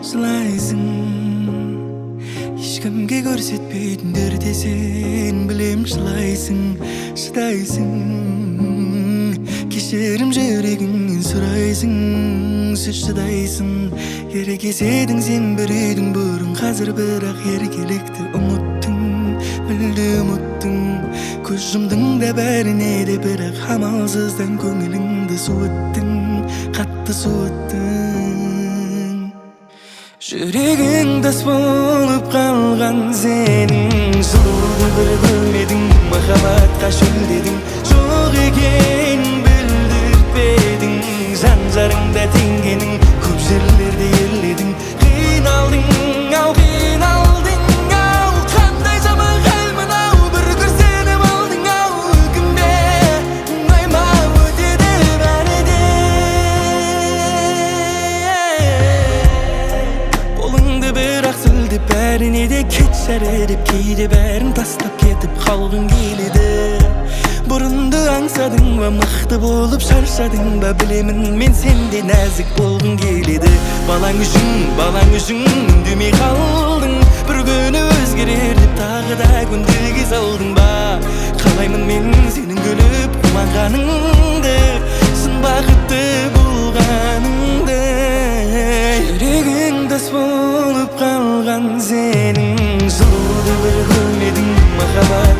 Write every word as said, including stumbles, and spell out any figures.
Жылайсың, ешкімге көрсетпейтіндер десен білем жылайсың, шыдайсың, кешірім жүрегіңнен сұрайсың, сөз шыдайсың. Еркеседің сен бір үйдің бұрын, қазір бірақ еркелікті ұмыттың, мүлде ұмыттың. Көз жұмдың да бәріне де, бірақ амалсыздан көңіліңді суыттың, қатты суыттың. Жүрегің тас болып қалған сенің, сұлуды бір көрмедің, махаббатқа шөлдедің, жоқ екен білдіртпедің. Жан-жарыңда теңгенің, көп жерлерде еледің, қиналдың, ау қиналдың, ау қандай жаман хал мынау, бір күрсініп алдың, ау өкінбе, оңайма өтеді бәрі де. Қолыңды бірақ сілтеп бәріне де кетшәрі деп, кейде бәрін тастап кетіп қалғың келеді. Бұрынды аңсадың ба, мықты болып шаршадың ба, білемін мен сенде нәзік болғың келеді. Балаң үшін, балаң үшін үндемей қалдың, бір күні өзгерер деп тағы да көндіге салдың ба. Қалаймын мен сенің күліп қуанғаныңды, шын бақытты болғаныңды. Жүрегің тас болып қалған сенің, сұлуды бір көрмедің, махаббат